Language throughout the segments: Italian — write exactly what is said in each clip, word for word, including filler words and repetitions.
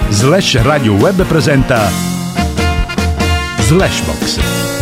Slash Radio Web presenta Slashbox.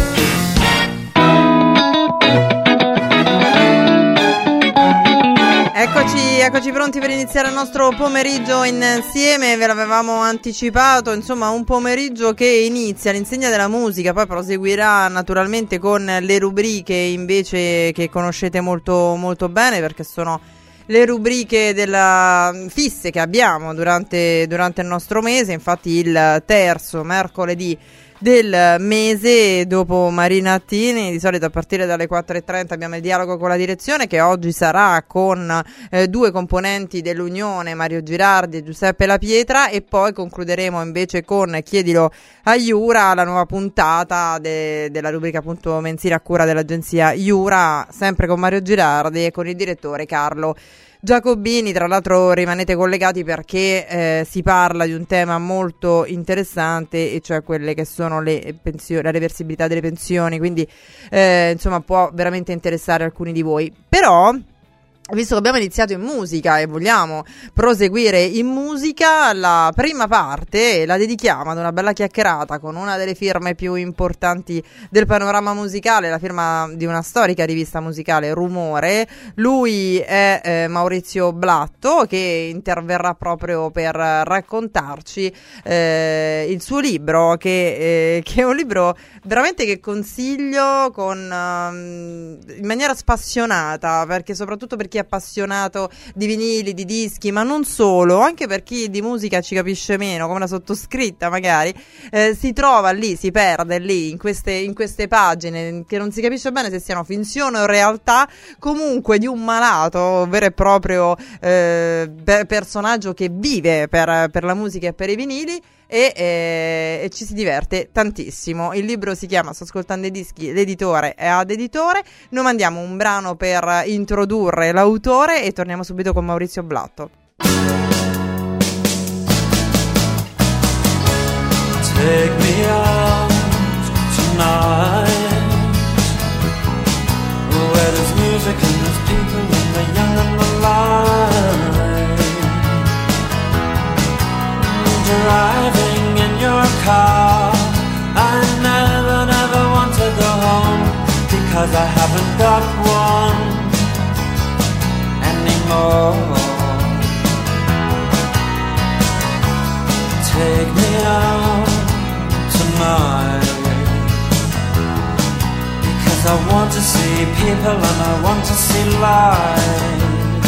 Eccoci, eccoci pronti per iniziare il nostro pomeriggio insieme, ve l'avevamo anticipato, insomma un pomeriggio che inizia all'insegna della musica, poi proseguirà naturalmente con le rubriche invece che conoscete molto, molto bene, perché sono le rubriche della fisse che abbiamo durante, durante il nostro mese. Infatti il terzo mercoledì del mese dopo Marina Attini, di solito a partire dalle quattro e trenta abbiamo il dialogo con la direzione, che oggi sarà con eh, due componenti dell'Unione, Mario Girardi e Giuseppe La Pietra, e poi concluderemo invece con Chiedilo a Iura, la nuova puntata de- della rubrica appunto mensile a cura dell'agenzia Iura, sempre con Mario Girardi e con il direttore Carlo Giacobini. Tra l'altro rimanete collegati perché eh, si parla di un tema molto interessante, e cioè quelle che sono le pensioni, la reversibilità delle pensioni, quindi eh, insomma può veramente interessare alcuni di voi. Però, visto che abbiamo iniziato in musica e vogliamo proseguire in musica, la prima parte la dedichiamo ad una bella chiacchierata con una delle firme più importanti del panorama musicale, la firma di una storica rivista musicale, Rumore. Lui è eh, Maurizio Blatto, che interverrà proprio per raccontarci eh, il suo libro, che, eh, che è un libro veramente che consiglio con, um, in maniera spassionata, perché soprattutto per chi è appassionato di vinili, di dischi, ma non solo, anche per chi di musica ci capisce meno, come la sottoscritta magari, eh, si trova lì, si perde lì in queste, in queste pagine che non si capisce bene se siano finzione o realtà, comunque di un malato, vero e proprio eh, per personaggio che vive per, per la musica e per i vinili. E, eh, e ci si diverte tantissimo. Il libro si chiama Sto ascoltando i dischi, l'editore è Ad Editore. Noi mandiamo un brano per introdurre l'autore e torniamo subito con Maurizio Blatto. Take me out tonight, where there's music and there's people and the young and the light. Driving in your car, I never, never want to go home, because I haven't got one anymore. Take me out tonight, because I want to see people and I want to see light.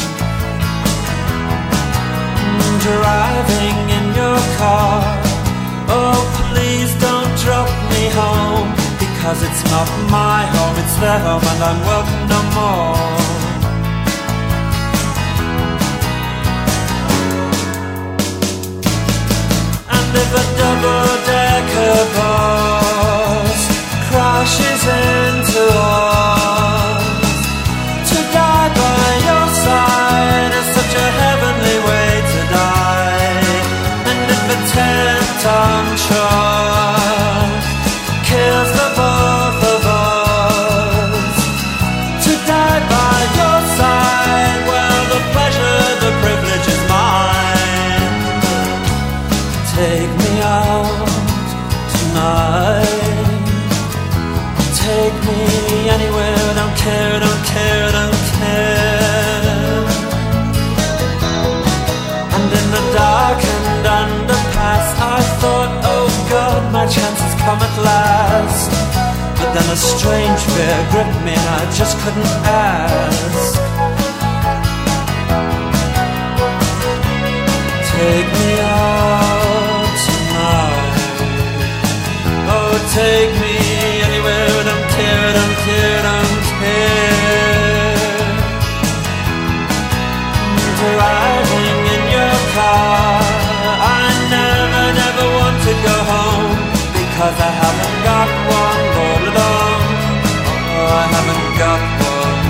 Driving in your car, oh please don't drop me home, because it's not my home, it's their home and I'm welcome no more. And if a double-decker bus crashes into us, to die by your side is such a heavenly way to die. And if a ten-ton truck kills the both of us, to die by your side, well, the pleasure, the privilege is mine. Take me out tonight, take me anywhere, don't care, don't care, don't care. And in the darkened underpass, I thought, oh God, my chance has come at last. But then a strange fear gripped me and I just couldn't ask. Take me out tonight, oh take me anywhere, don't care, don't care, don't care. Driving in your car, I never, never want to go home, because I haven't got one all along. Oh, I haven't got one.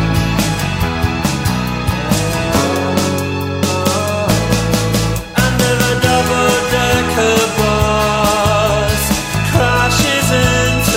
And if a double-decker bus crashes into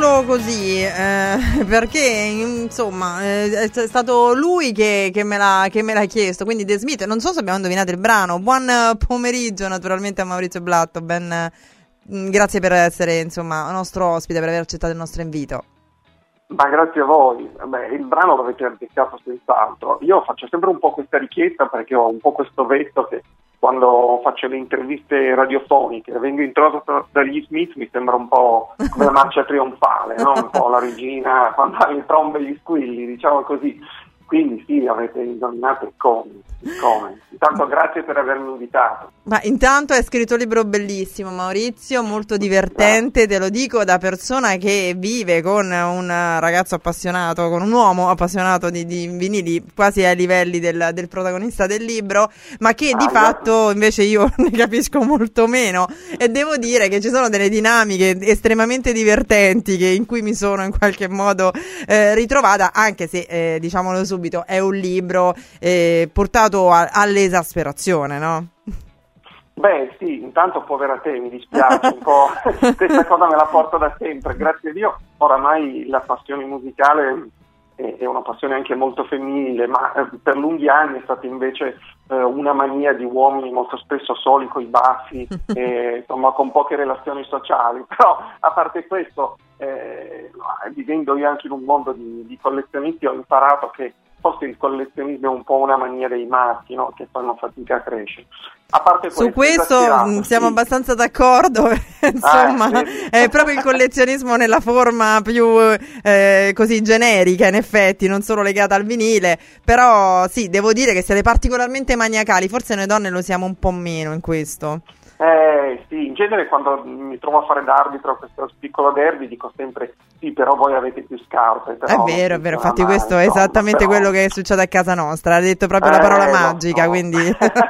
proprio così, eh, perché insomma eh, è stato lui che, che, me l'ha, che me l'ha chiesto, quindi The Smith. Non so se abbiamo indovinato il brano. Buon pomeriggio naturalmente a Maurizio Blatto, ben, grazie per essere insomma nostro ospite, per aver accettato il nostro invito. Ma grazie a voi. Beh, il brano l'avete azzeccato senz'altro. Io faccio sempre un po' questa richiesta perché ho un po' questo vezzo che quando faccio le interviste radiofoniche vengo introdotto dagli Smith, mi sembra un po' come una marcia trionfale, no? Un po' la regina quando ha le trombe e gli squilli, diciamo così. Quindi sì, avete indovinato il come, il come. Intanto grazie per avermi invitato. Ma intanto hai scritto un libro bellissimo, Maurizio, molto divertente, te lo dico da persona che vive con un ragazzo appassionato, con un uomo appassionato di, di vinili, quasi ai livelli del, del protagonista del libro, ma che ah, di fatto invece io ne capisco molto meno, e devo dire che ci sono delle dinamiche estremamente divertenti che, in cui mi sono in qualche modo eh, ritrovata, anche se eh, diciamolo subito, è un libro eh, portato a, all'esasperazione, no? Beh sì, intanto povera te, mi dispiace un po', questa cosa me la porto da sempre, grazie a Dio. Oramai la passione musicale è, è una passione anche molto femminile, ma eh, per lunghi anni è stata invece eh, una mania di uomini molto spesso soli coi baffi, e, insomma con poche relazioni sociali. Però a parte questo, eh, vivendo io anche in un mondo di, di collezionisti, ho imparato che forse il collezionismo è un po' una mania dei maschi, no? Che fanno fatica a crescere. A parte questo, su questo mh, siamo sì. abbastanza d'accordo, insomma ah, è proprio il collezionismo nella forma più eh, così generica, in effetti, non solo legata al vinile, però sì, devo dire che siete particolarmente maniacali, forse noi donne lo siamo un po' meno in questo. Eh sì, in genere quando mi trovo a fare d'arbitro questo piccolo derby dico sempre sì, però voi avete più scarpe. Però è vero, è vero, infatti mai, questo è esattamente però... quello che succede a casa nostra, ha detto proprio eh, la parola magica, no. Quindi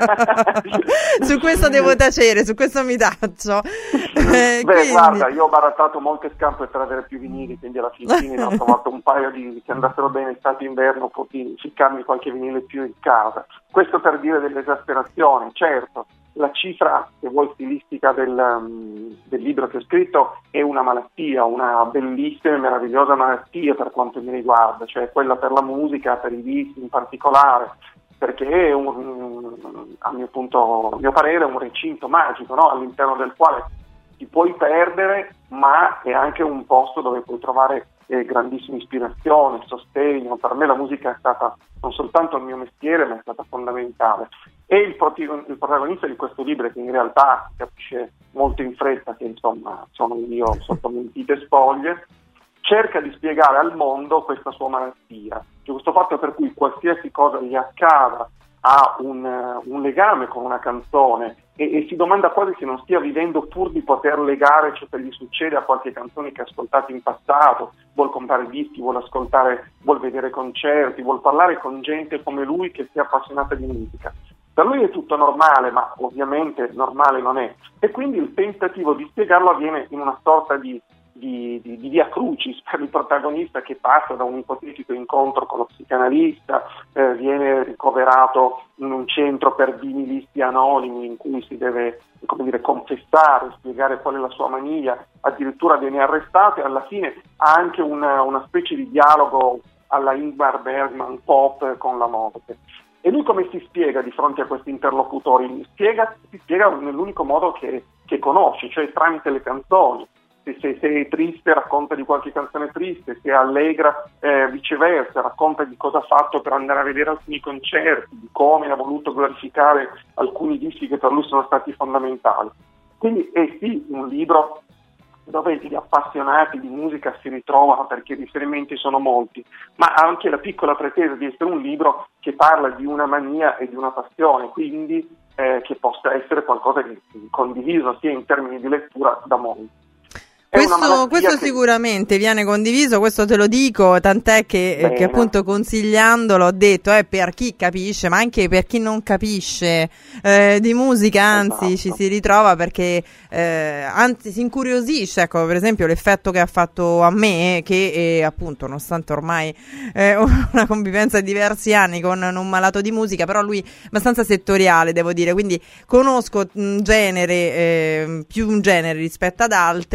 su questo devo tacere, su questo mi taccio. Eh, Beh quindi... guarda, io ho barattato molte scarpe per avere più vinili, quindi alla fine ne ho trovato un paio di che andassero bene estate e inverno, potevo ficcarmi qualche vinile più in casa. Questo per dire dell'esasperazione, certo. La cifra, se vuoi, stilistica del, um, del libro che ho scritto è una malattia, una bellissima e meravigliosa malattia per quanto mi riguarda, cioè quella per la musica, per i dischi in particolare, perché è un, un, a mio punto, a mio parere, è un recinto magico, no? All'interno del quale ti puoi perdere, ma è anche un posto dove puoi trovare eh, grandissima ispirazione, sostegno. Per me la musica è stata non soltanto il mio mestiere, ma è stata fondamentale. E il, protagon- il protagonista di questo libro, che in realtà si capisce molto in fretta che insomma sono io sotto mentite spoglie, cerca di spiegare al mondo questa sua malattia, cioè questo fatto per cui qualsiasi cosa gli accada ha un, uh, un legame con una canzone e, e si domanda quasi se non stia vivendo pur di poter legare ciò che gli succede a qualche canzone che ha ascoltato in passato, vuol comprare dischi, vuol ascoltare, vuol vedere concerti, vuol parlare con gente come lui che sia appassionata di musica. Per lui è tutto normale, ma ovviamente normale non è, e quindi il tentativo di spiegarlo avviene in una sorta di Di, di, di via crucis per il protagonista, che passa da un ipotetico incontro con lo psicanalista, eh, viene ricoverato in un centro per vinilisti anonimi in cui si deve, come dire, confessare, spiegare qual è la sua mania, addirittura viene arrestato e alla fine ha anche una, una specie di dialogo alla Ingmar Bergman pop con la morte. E lui come si spiega di fronte a questi interlocutori? Spiega, si spiega nell'unico modo che, che conosce, cioè tramite le canzoni. Se, se, se è triste racconta di qualche canzone triste, se è allegra eh, viceversa, racconta di cosa ha fatto per andare a vedere alcuni concerti, di come ha voluto glorificare alcuni dischi che per lui sono stati fondamentali. Quindi è sì un libro dove gli appassionati di musica si ritrovano, perché i riferimenti sono molti, ma ha anche la piccola pretesa di essere un libro che parla di una mania e di una passione, quindi eh, che possa essere qualcosa di condiviso sia in termini di lettura da molti. Questo, questo che... sicuramente viene condiviso, questo te lo dico, tant'è che, che appunto consigliandolo ho detto eh, per chi capisce, ma anche per chi non capisce eh, di musica, anzi esatto. Ci si ritrova perché eh, anzi si incuriosisce, ecco per esempio l'effetto che ha fatto a me, che eh, appunto nonostante ormai eh, una convivenza di diversi anni con un malato di musica, però lui abbastanza settoriale devo dire, quindi conosco un genere, eh, più un genere rispetto ad altri.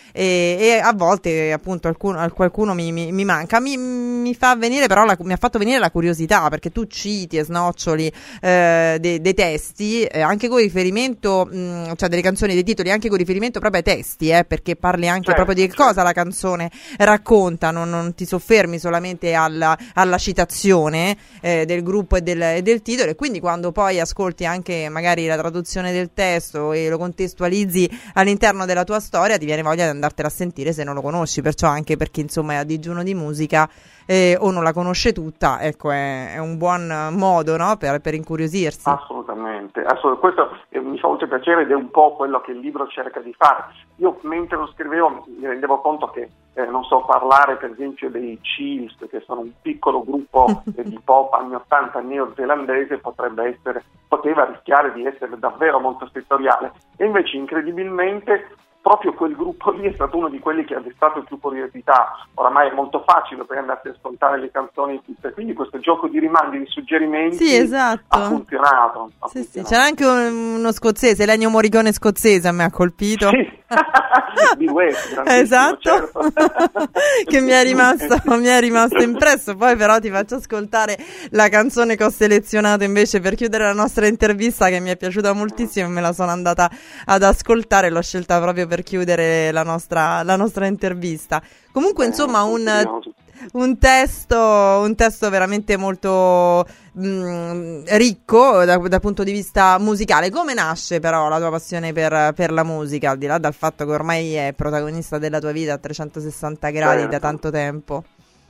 e, e a volte appunto alcuno, qualcuno mi, mi, mi manca, mi, mi fa venire però la, mi ha fatto venire la curiosità, perché tu citi e snoccioli eh, dei, dei testi eh, anche con riferimento mh, cioè delle canzoni, dei titoli anche con riferimento proprio ai testi, eh, perché parli anche certo, proprio di che cosa la canzone racconta, non, non ti soffermi solamente alla, alla citazione eh, del gruppo e del, e del titolo, e quindi quando poi ascolti anche magari la traduzione del testo e lo contestualizzi all'interno della tua storia, ti viene voglia di andartela a sentire se non lo conosci, perciò anche per chi insomma è a digiuno di musica eh, o non la conosce tutta, ecco, è, è un buon modo, no? per, per incuriosirsi. Assolutamente, assolutamente. Questo eh, mi fa molto piacere ed è un po' quello che il libro cerca di fare. Io mentre lo scrivevo mi rendevo conto che eh, non so, parlare per esempio dei Chills, che sono un piccolo gruppo eh, di pop anni ottanta neozelandese, potrebbe essere, poteva rischiare di essere davvero molto settoriale, e invece incredibilmente proprio quel gruppo lì è stato uno di quelli che ha destato più curiosità. Oramai è molto facile per andarsi a ascoltare le canzoni tutte, quindi questo gioco di rimandi, di suggerimenti sì, esatto. ha funzionato. Ha sì, funzionato. Sì. C'era anche un, uno scozzese, Ennio Morricone scozzese, a me ha colpito. Sì. Di West, esatto, certo. Che mi è rimasto mi è rimasto impresso. Poi però ti faccio ascoltare la canzone che ho selezionato invece per chiudere la nostra intervista, che mi è piaciuta moltissimo e me la sono andata ad ascoltare, l'ho scelta proprio per chiudere la nostra la nostra intervista. Comunque insomma un un testo un testo veramente molto mh, ricco da, dal punto di vista musicale. Come nasce però la tua passione per, per la musica, al di là dal fatto che ormai è protagonista della tua vita a trecentosessanta gradi certo. da tanto tempo?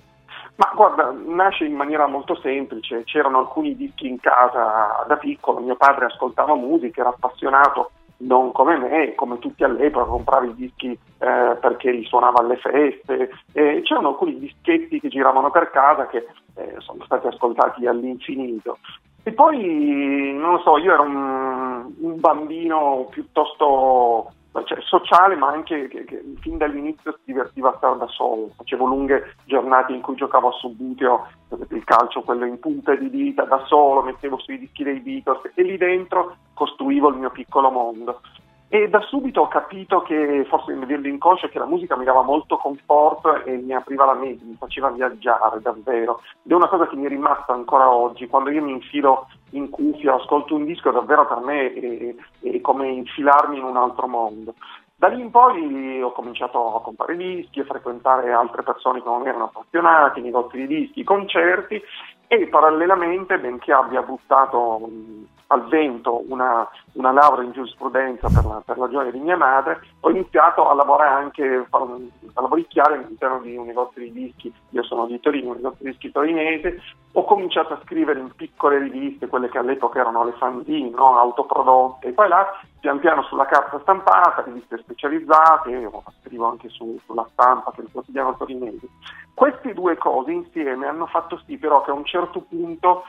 Ma guarda, nasce in maniera molto semplice. C'erano alcuni dischi in casa da piccolo, mio padre ascoltava musica, era appassionato, non come me, come tutti all'epoca, comprava i dischi eh, perché li suonava alle feste, e c'erano alcuni dischetti che giravano per casa che eh, sono stati ascoltati all'infinito. E poi, non lo so, io ero un, un bambino piuttosto cioè, sociale, ma anche che, che fin dall'inizio si divertiva a stare da solo. Facevo lunghe giornate in cui giocavo a subbuteo, il calcio, quello in punta di dita, da solo, mettevo sui dischi dei Beatles e lì dentro costruivo il mio piccolo mondo. E da subito ho capito che, forse mi vedo inconscio, che la musica mi dava molto conforto e mi apriva la mente, mi faceva viaggiare davvero. Ed è una cosa che mi è rimasta ancora oggi. Quando io mi infilo in cuffia, ascolto un disco, davvero per me è, è come infilarmi in un altro mondo. Da lì in poi ho cominciato a comprare dischi, a frequentare altre persone che non erano appassionati, negozi di dischi, concerti, e parallelamente, benché abbia buttato mh, al vento una, una laurea in giurisprudenza per la, per la gioia di mia madre, ho iniziato a lavorare anche, a lavoricchiare all'interno di un negozio di dischi. Io sono di Torino, un negozio di dischi torinese. Ho cominciato a scrivere in piccole riviste, quelle che all'epoca erano le fanzine, no? Autoprodotte, e poi là pian piano sulla carta stampata, riviste specializzate, io scrivo anche su, sulla Stampa, che è il quotidiano torinese. Queste due cose insieme hanno fatto sì però che a un certo punto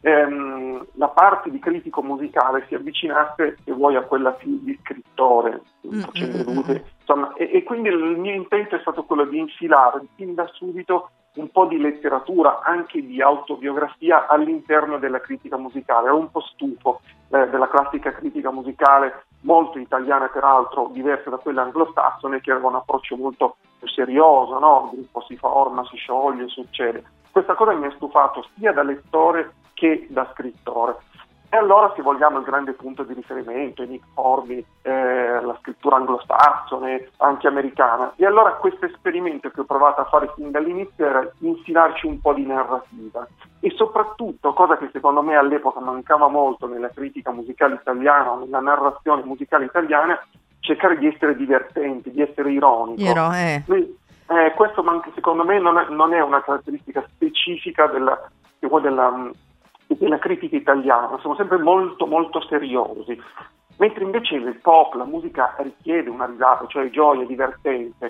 ehm, la parte di critico musicale si avvicinasse, se vuoi, a quella più di scrittore, facendo vedute, insomma, e, e quindi il mio intento è stato quello di infilare fin da subito un po' di letteratura, anche di autobiografia, all'interno della critica musicale. Ero un po' stufo eh, della classica critica musicale, molto italiana peraltro, diversa da quella anglosassone, che aveva un approccio molto più serioso, no? Il gruppo si forma, si scioglie, succede. Questa cosa mi ha stufato sia da lettore che da scrittore. E allora, se vogliamo, il grande punto di riferimento è Nick Hornby, eh, la scrittura anglosassone, anche americana. E allora questo esperimento che ho provato a fare fin dall'inizio era infilarci un po' di narrativa. E soprattutto, cosa che secondo me all'epoca mancava molto nella critica musicale italiana, nella narrazione musicale italiana, cercare di essere divertenti, di essere ironico. Ero, eh. Eh, questo manca, secondo me non è, non è una caratteristica specifica della, della della critica italiana. Siamo sempre molto molto seriosi, mentre invece il pop, la musica richiede una risata, cioè gioia, divertente,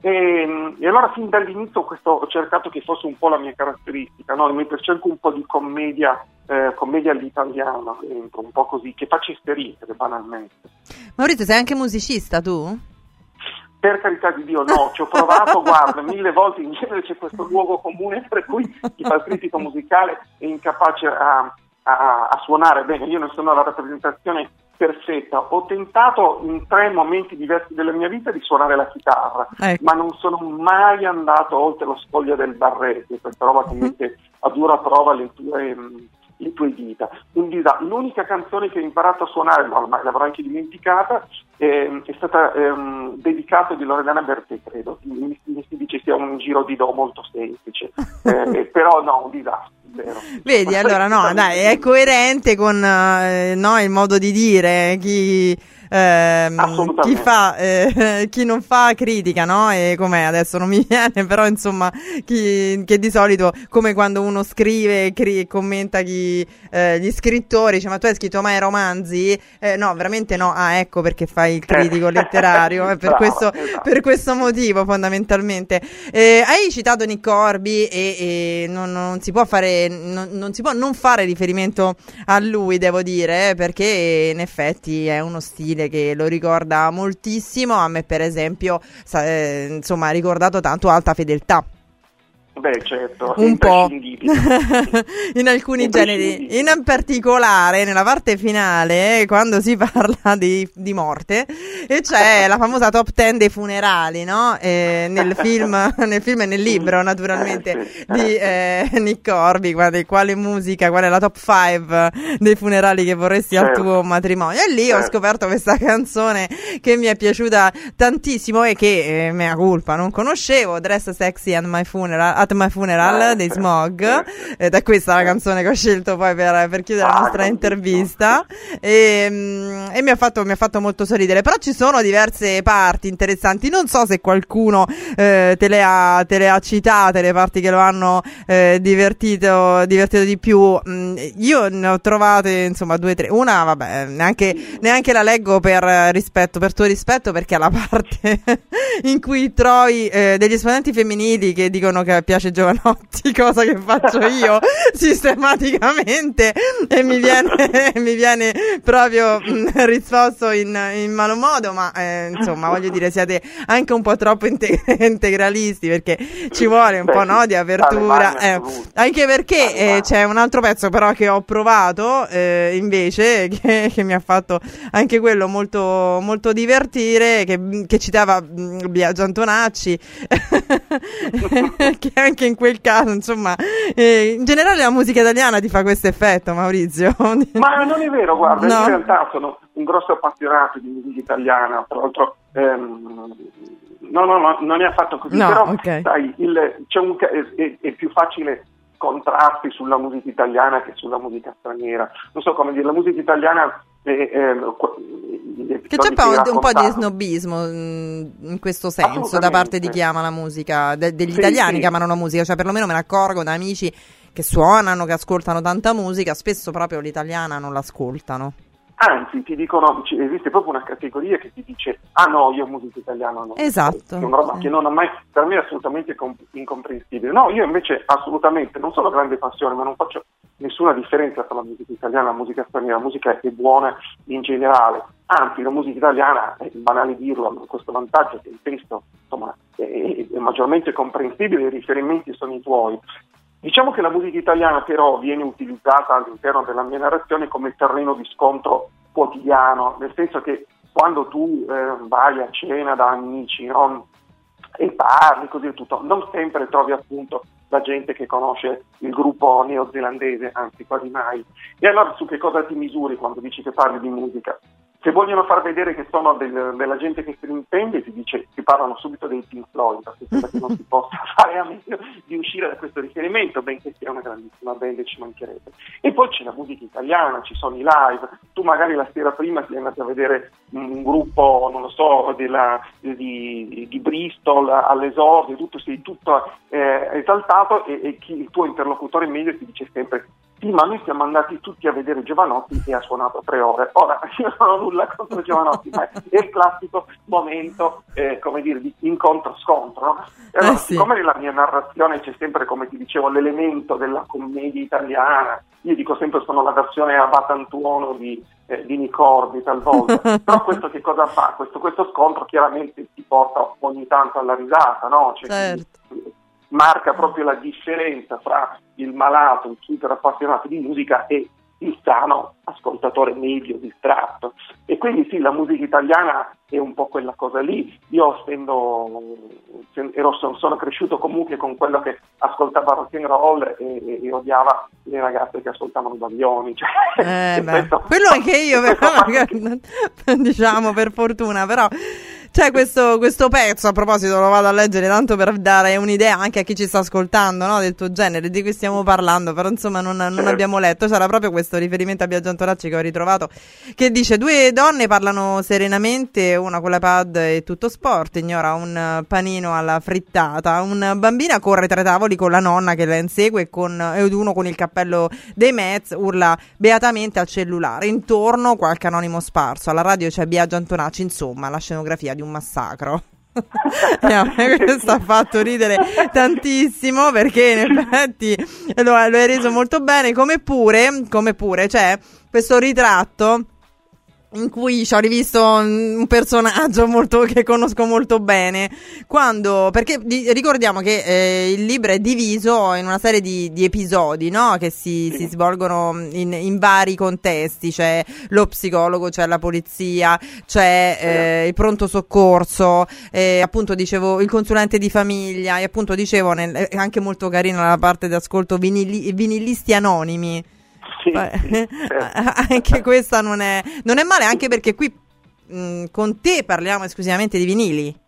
e, e allora fin dall'inizio questo ho cercato che fosse un po' la mia caratteristica, no? Mentre cerco un po' di commedia eh, commedia all'italiana dentro, un po' così, che facesse ridere banalmente. Maurizio, sei anche musicista tu? Per carità di Dio, no, ci ho provato, guarda, mille volte. In genere c'è questo luogo comune per cui chi fa il critico musicale è incapace a, a, a suonare bene. Io ne sono alla rappresentazione perfetta. Ho tentato in tre momenti diversi della mia vita di suonare la chitarra, ecco. ma non sono mai andato oltre lo scoglio del barretto, questa roba che mette a dura prova le tue, le tue dita. Un disa- L'unica canzone che ho imparato a suonare, ma ormai l'avrò anche dimenticata, eh, è stata ehm, dedicata di Loredana Bertè, credo. Mi, mi si dice sia un giro di do molto semplice, eh, però no, un disastro. Vero. Vedi, allora no, dai, è coerente con eh, no, il modo di dire, chi, ehm, chi fa, eh, chi non fa critica, no? E com'è, adesso non mi viene, però insomma, chi, che di solito, come quando uno scrive e commenta chi, eh, gli scrittori, dice ma tu hai scritto mai romanzi? Eh, no, veramente no, ah ecco perché fai il critico letterario, è per, Brava, questo, esatto. per questo motivo fondamentalmente. Eh, hai citato Nick Corby e, e non, non si può fare... Non, non si può non fare riferimento a lui, devo dire, perché in effetti è uno stile che lo ricorda moltissimo. A me per esempio sa, eh, insomma ha ricordato tanto Alta Fedeltà. Beh, certo, un po' in alcuni generi, in particolare nella parte finale quando si parla di, di morte e c'è la famosa top ten dei funerali, no? Eh, nel film, nel film e nel libro naturalmente eh, sì. di eh, Nick Corby, guarda, quale musica, qual è la top five dei funerali che vorresti certo. al tuo matrimonio, e lì certo. ho scoperto questa canzone che mi è piaciuta tantissimo e che eh, mea culpa non conoscevo, Dress Sexy at My Funeral At My Funeral ah, dei Smog, eh, ed è questa la canzone che ho scelto poi per, per chiudere ah, la nostra intervista e, mm, e mi ha fatto mi ha fatto molto sorridere, però ci sono diverse parti interessanti, non so se qualcuno eh, te, le ha, te le ha citate, le parti che lo hanno eh, divertito divertito di più. Mm, io ne ho trovate insomma due o tre, una vabbè neanche, neanche la leggo per rispetto, per tuo rispetto, perché è la parte in cui trovi eh, degli esponenti femminili che dicono che piace Jovanotti, cosa che faccio io sistematicamente e mi viene mi viene proprio mh, risposto in, in malo modo, ma eh, insomma voglio dire siete anche un po' troppo integ- integralisti, perché ci vuole un Beh, po' no, di apertura, eh, anche perché eh, c'è un altro pezzo però che ho provato eh, invece che, che mi ha fatto anche quello molto molto divertire, che, che citava mh, Biagio Antonacci che anche in quel caso insomma eh, in generale la musica italiana ti fa questo effetto, Maurizio? Ma non è vero, guarda, no. in realtà sono un grosso appassionato di musica italiana, tra l'altro ehm, no, no, no, non è affatto così, no, però okay. sai, il, c'è un, è, è più facile contrasti sulla musica italiana che sulla musica straniera, non so come dire, la musica italiana è, è, che c'è un, un po' di snobismo in questo senso da parte di chi ama la musica, de, degli sì, italiani sì. che amano la musica, cioè perlomeno me ne accorgo da amici che suonano, che ascoltano tanta musica, spesso proprio l'italiana non l'ascoltano. Anzi, ti dicono, esiste proprio una categoria che ti dice ah no, io musica italiana no. Esatto. È una roba sì. che non ho mai, per me è assolutamente comp- incomprensibile. No, io invece assolutamente, non solo grande passione, ma non faccio nessuna differenza tra la musica italiana e la musica straniera. La musica è buona in generale. Anzi, la musica italiana, è banale dirlo, ha questo vantaggio che il testo insomma, è, è maggiormente comprensibile, i riferimenti sono i tuoi. Diciamo che la musica italiana però viene utilizzata all'interno della mia narrazione come terreno di scontro quotidiano, nel senso che quando tu eh, vai a cena da amici, no, e parli così e tutto, non sempre trovi appunto la gente che conosce il gruppo neozelandese, anzi quasi mai. E allora su che cosa ti misuri quando dici che parli di musica? Se vogliono far vedere che sono del, della gente che se ne intende, ti dice, ti parlano subito dei Pink Floyd, perché sembra che non si possa fare a meno di uscire da questo riferimento, benché sia una grandissima band e ci mancherebbe. E poi c'è la musica italiana, ci sono i live, tu magari la sera prima sei andato a vedere un gruppo, non lo so, della, di, di Bristol all'esordio, tutto, sei tutto eh, esaltato e, e chi, il tuo interlocutore medio ti dice sempre sì, ma noi siamo andati tutti a vedere Jovanotti e ha suonato tre ore. Ora, io non ho nulla contro Jovanotti, ma è il classico momento, eh, come dire, di incontro-scontro. No? Allora, eh sì. Siccome nella mia narrazione c'è sempre, come ti dicevo, l'elemento della commedia italiana, io dico sempre sono la versione a Batantuono di, eh, di Nick Corby talvolta, però questo che cosa fa? Questo, questo scontro chiaramente ti porta ogni tanto alla risata, no? Cioè, certo. Quindi, marca proprio la differenza fra il malato, il super appassionato di musica e il sano ascoltatore medio distratto. E quindi sì, la musica italiana è un po' quella cosa lì. Io essendo ero, sono cresciuto comunque con quello che ascoltava rock and roll e, e, e odiava le ragazze che ascoltavano Baglioni, cioè, eh, questo, quello anche io però, diciamo per fortuna, però c'è questo, questo pezzo, a proposito lo vado a leggere tanto per dare un'idea anche a chi ci sta ascoltando, no, del tuo genere, di cui stiamo parlando, però insomma non, non abbiamo letto. C'era proprio questo riferimento a Biagio Antonacci che ho ritrovato, che dice: due donne parlano serenamente, una con l'iPad e tutto sport, ignora un panino alla frittata, una bambina corre tra i tavoli con la nonna che la insegue e, con, ed uno con il cappello dei Mets urla beatamente al cellulare, intorno qualche anonimo sparso, alla radio c'è Biagio Antonacci, insomma la scenografia di un massacro. No, questo ha fatto ridere tantissimo, perché in effetti lo, lo hai reso molto bene, come pure, come pure c'è questo ritratto in cui ci ho rivisto un personaggio molto, che conosco molto bene, quando, perché di, ricordiamo che eh, il libro è diviso in una serie di, di episodi, no? Che si, si svolgono in, in vari contesti. C'è lo psicologo, c'è la polizia, c'è eh, il pronto soccorso, eh, appunto dicevo il consulente di famiglia, e appunto dicevo nel, è anche molto carina la parte di ascolto vinili, vinilisti anonimi. Sì, sì, certo. Anche questa non è, non è male, anche perché qui mh, con te parliamo esclusivamente di vinili.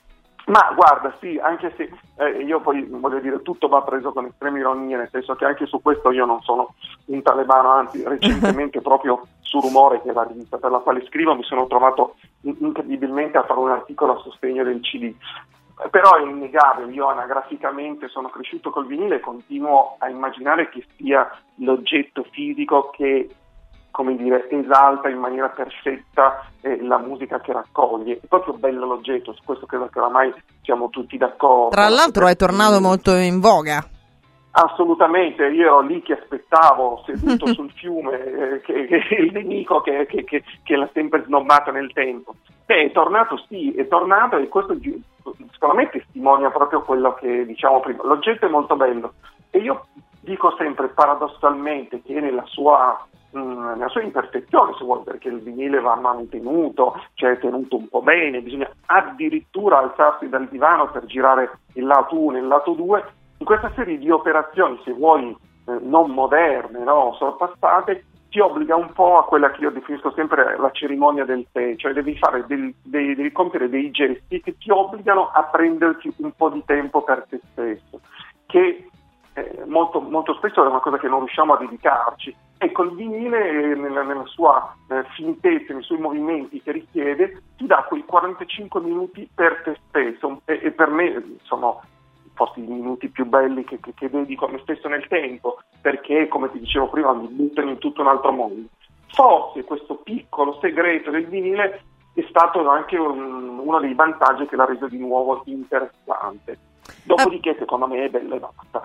Ma guarda, sì, anche se eh, io poi voglio dire, tutto va preso con estrema ironia, nel senso che anche su questo io non sono un talebano, anzi recentemente proprio su Rumore, che è la rivista per la quale scrivo, mi sono trovato incredibilmente a fare un articolo a sostegno del C D. Però è innegabile, io anagraficamente sono cresciuto col vinile e continuo a immaginare che sia l'oggetto fisico che, come dire, esalta in maniera perfetta eh, la musica che raccoglie. È proprio bello l'oggetto, su questo credo che oramai siamo tutti d'accordo. Tra l'altro è tornato molto in voga. Assolutamente, io ero lì che aspettavo, seduto sul fiume, eh, che, che il nemico che, che, che, che l'ha sempre snobbato nel tempo. Beh, è tornato, sì, è tornato, e questo secondo me testimonia proprio quello che diciamo prima. L'oggetto è molto bello e io dico sempre paradossalmente che nella sua, mh, nella sua imperfezione, se vuoi, perché il vinile va mantenuto, cioè tenuto un po' bene, bisogna addirittura alzarsi dal divano per girare il lato uno e il lato due. In questa serie di operazioni, se vuoi, eh, non moderne, no, sorpassate, ti obbliga un po' a quella che io definisco sempre la cerimonia del tè, cioè devi fare del, dei, devi compiere dei gesti che ti obbligano a prenderti un po' di tempo per te stesso, che eh, molto, molto spesso è una cosa che non riusciamo a dedicarci. Ecco, il vinile nella, nella sua eh, finezza, nei suoi movimenti che richiede, ti dà quei quarantacinque minuti per te stesso, e, e per me sono forse i minuti più belli che, che, che dedico a me stesso nel tempo, perché, come ti dicevo prima, mi buttano in tutto un altro mondo. Forse questo piccolo segreto del vinile è stato anche un, uno dei vantaggi che l'ha reso di nuovo interessante. Dopodiché, secondo me, è bello e basta.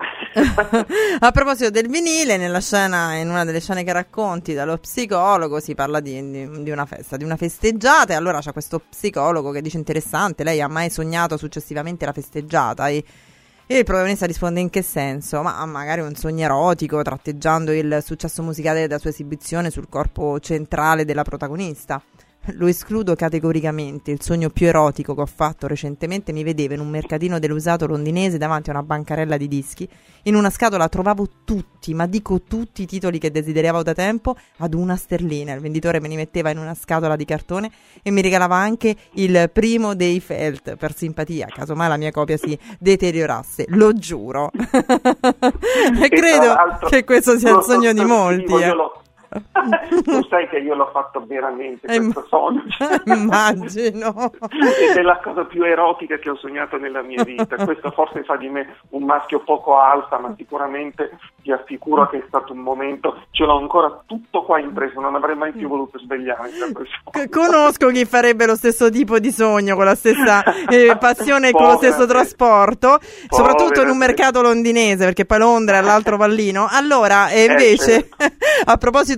A proposito del vinile, nella scena, in una delle scene che racconti dallo psicologo, si parla di, di, di una festa, di una festeggiata, e allora c'è questo psicologo che dice: interessante, lei ha mai sognato successivamente la festeggiata? E E il protagonista risponde: in che senso? Ma magari un sogno erotico, tratteggiando il successo musicale della sua esibizione sul corpo centrale della protagonista. Lo escludo categoricamente. Il sogno più erotico che ho fatto recentemente mi vedeva in un mercatino dell'usato londinese davanti a una bancarella di dischi. In una scatola trovavo tutti, ma dico tutti, i titoli che desideravo da tempo ad una sterlina. Il venditore me li metteva in una scatola di cartone e mi regalava anche il primo dei Felt per simpatia, caso mai la mia copia si deteriorasse. Lo giuro. E credo che questo sia il sogno di molti. Eh. Tu sai che io l'ho fatto veramente questo sogno. Immagino. Ed è la cosa più erotica che ho sognato nella mia vita. Questo forse fa di me un maschio poco alta, ma sicuramente ti assicuro che è stato un momento, ce l'ho ancora tutto qua impresso, non avrei mai più voluto svegliarmi da quel sogno. Conosco chi farebbe lo stesso tipo di sogno, con la stessa eh, passione e con lo stesso trasporto, povera, soprattutto in un mercato londinese, perché poi Londra è l'altro pallino. Allora, e invece, eh, certo. A proposito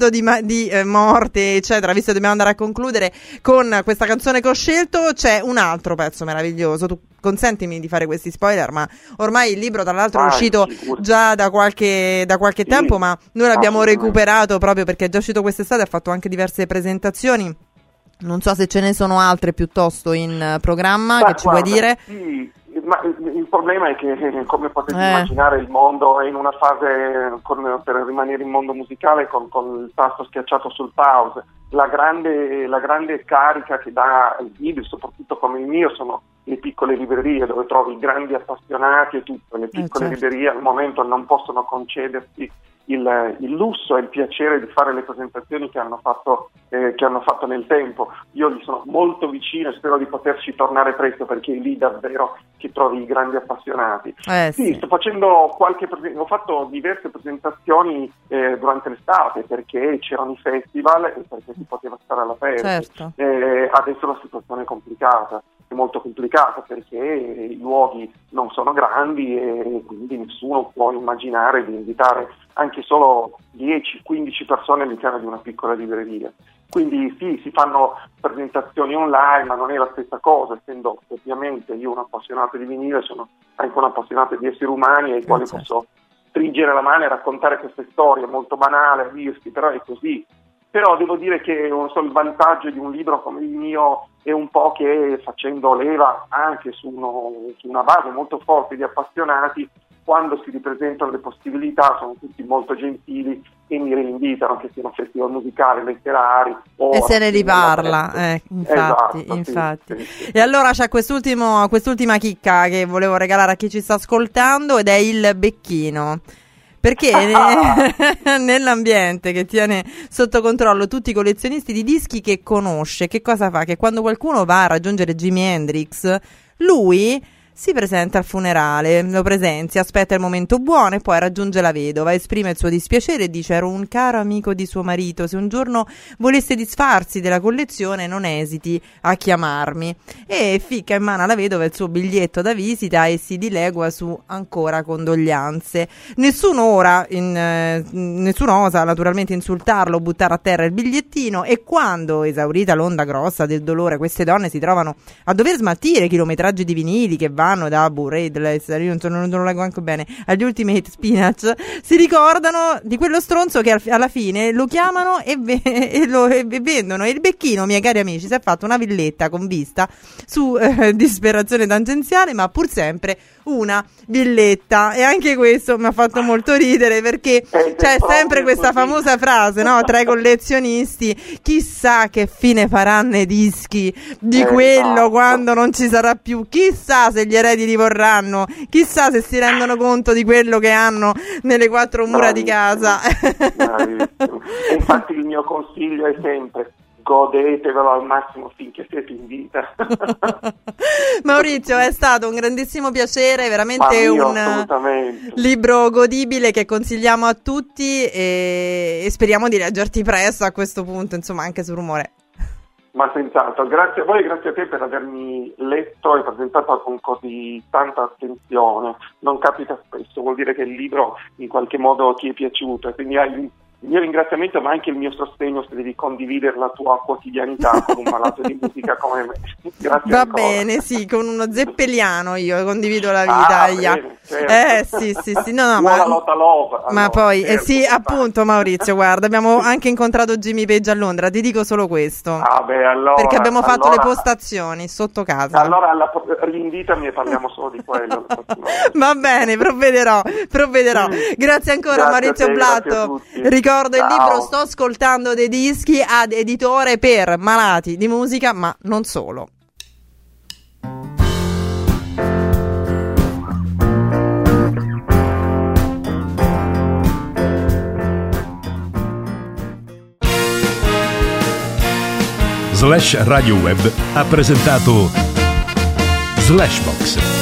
proposito di, ma- di eh, morte, eccetera, visto che dobbiamo andare a concludere con questa canzone che ho scelto, c'è un altro pezzo meraviglioso. Tu consentimi di fare questi spoiler, ma ormai il libro tra l'altro ah, è uscito sicuro. già da qualche, da qualche sì, tempo, ma noi l'abbiamo assolutamente. recuperato proprio perché è già uscito quest'estate, ha fatto anche diverse presentazioni. Non so se ce ne sono altre piuttosto in uh, programma. Beh, che ci guarda, vuoi dire? Sì, ma il, il problema è che, come potete Eh. immaginare, il mondo è in una fase, con, per rimanere in mondo musicale, con, con il tasto schiacciato sul pause. La grande, la grande carica che dà il libro, soprattutto come il mio, sono le piccole librerie dove trovi i grandi appassionati e tutto. Le piccole eh, certo. librerie al momento non possono concedersi il, il lusso e il piacere di fare le presentazioni che hanno fatto eh, che hanno fatto nel tempo. Io gli sono molto vicino e spero di poterci tornare presto, perché è lì davvero che trovi i grandi appassionati. Eh, sì, sì. sto facendo qualche presen- ho fatto diverse presentazioni eh, durante l'estate, perché c'erano i festival e perché si poteva stare all'aperto. Certo. Eh, adesso la situazione è complicata, è molto complicata, perché i luoghi non sono grandi e quindi nessuno può immaginare di invitare anche solo dieci quindici persone all'interno di una piccola libreria. Quindi sì, si fanno presentazioni online, ma non è la stessa cosa, essendo ovviamente io un appassionato di vinile, sono anche un appassionato di esseri umani ai quali certo. posso stringere la mano e raccontare queste storie, molto banale a dirsi, però è così. Però devo dire che non so, il vantaggio di un libro come il mio è un po' che, facendo leva anche su, uno, su una base molto forte di appassionati, quando si ripresentano le possibilità sono tutti molto gentili e mi reinvitano, che siano festival musicali, letterari o e se ne riparla, eh, infatti, esatto, infatti. Sì, sì, sì. E allora c'è quest'ultimo, quest'ultima chicca che volevo regalare a chi ci sta ascoltando, ed è il becchino. Perché ne- nell'ambiente che tiene sotto controllo tutti i collezionisti di dischi che conosce, che cosa fa? Che quando qualcuno va a raggiungere Jimi Hendrix, lui si presenta al funerale, lo presenzia, aspetta il momento buono e poi raggiunge la vedova, esprime il suo dispiacere e dice: ero un caro amico di suo marito, se un giorno volesse disfarsi della collezione non esiti a chiamarmi. E ficca in mano alla vedova il suo biglietto da visita e si dilegua su ancora condoglianze. Nessuno ora, in, eh, nessuno osa naturalmente insultarlo o buttare a terra il bigliettino, e quando, esaurita l'onda grossa del dolore, queste donne si trovano a dover smaltire chilometraggi di vinili che vanno da Blu-ray, io non, non, non lo leggo anche bene, agli Ultimate Spinach, si ricordano di quello stronzo che al, alla fine lo chiamano e, ve, e lo e vendono. E il becchino, miei cari amici, si è fatto una villetta con vista su eh, disperazione tangenziale, ma pur sempre una villetta. E anche questo mi ha fatto molto ridere, perché c'è sempre questa famosa frase, no, tra i collezionisti: chissà che fine faranno i dischi di quello quando non ci sarà più, chissà se gli eredi li vorranno, chissà se si rendono conto di quello che hanno nelle quattro mura di casa. E infatti il mio consiglio è sempre: godetevelo al massimo finché siete in vita. Maurizio, è stato un grandissimo piacere, veramente io, un libro godibile che consigliamo a tutti, e, e speriamo di leggerti presto a questo punto, insomma, anche su Rumore. Ma senz'altro, grazie a voi e grazie a te per avermi letto e presentato con così tanta attenzione. Non capita spesso, vuol dire che il libro in qualche modo ti è piaciuto, e quindi hai il mio ringraziamento, ma anche il mio sostegno se devi condividere la tua quotidianità con un malato di musica come me. Grazie Va ancora. bene, sì, con uno zeppeliano io condivido la vita. Ah, yeah. bene, certo. Eh sì, sì, sì, no, no, Buona ma, lotta love, ma allora, poi, certo, eh sì, appunto, Maurizio, guarda, abbiamo anche incontrato Jimmy Page a Londra, ti dico solo questo. Ah, beh, allora, perché abbiamo fatto allora, le postazioni sotto casa. Allora alla, rinvitami e parliamo solo di quello. Va bene, provvederò, provvederò. Grazie ancora, Grazie Maurizio te, Blatto. Ricordo Ciao. il libro Sto ascoltando dei dischi, ad editore per malati di musica, ma non solo. Slash Radio Web ha presentato Slashbox,